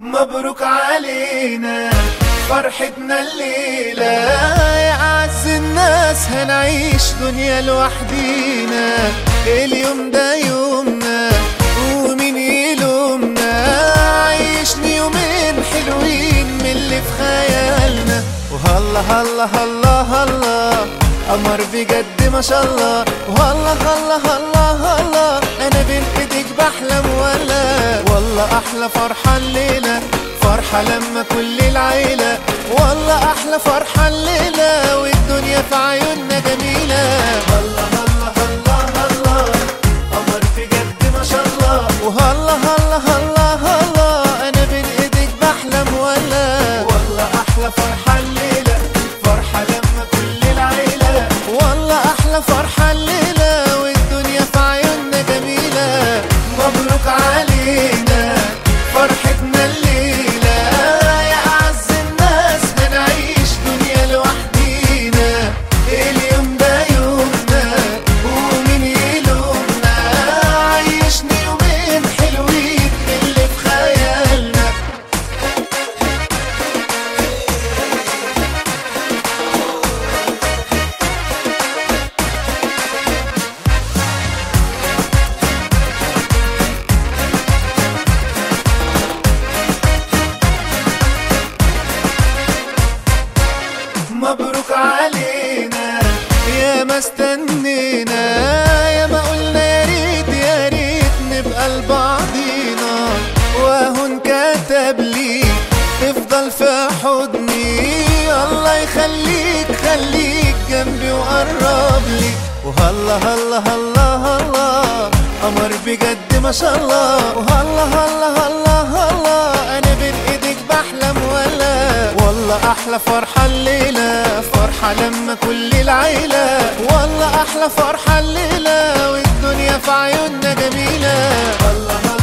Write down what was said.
مبروك علينا فرحتنا الليلة، يا أعز الناس هنعيش دنيا لوحدينا. اليوم ده يومنا ومين يلومنا، عيشني يومين حلوين من اللي في خيالنا. وهلا هلا هلا هلا قمر بجد ما شاء الله، وهلا هلا هلا هلا انا بين ايديك بحلم ولا والله احلى فرحة الليلة، فرحة لما كل العيلة، والله احلى فرحة الليلة والدنيا في عيوننا جميلة. هلا هلا هلا هلا قمر بجد ما شاء الله، وهلا هلا هلا هلا انا بين ايديك بحلم ولا والله احلى فرحة الليلة، فرحة لما كل العيلة، والله احلى فرحة الليلة والدنيا في عيوننا جميلة. مبروك علينا فرحتنا الليلة، يا أعز الناس هنعيش دنيا لوحدينا. اليوم ده يومنا ومين يلومنا، عيشني يومين حلوين اللي في خيالنا. مبروك علينا يا ما استنينا، يا ما قلنا يا ريت يا ريت نبقى لبعضينا، واهو انكتب لي تفضل في حضني. الله يخليك خليك جنبي وقرب لي، وهلا هلا هلا هلا قمر بجد ما شاء الله، وهلا هلا هلا هلا انا بين ايديك بحلم ولا والله احلى فرحة الليلة، فرحة لما كل العيلة، والله احلى فرحة الليلة والدنيا في عيوننا جميلة. الله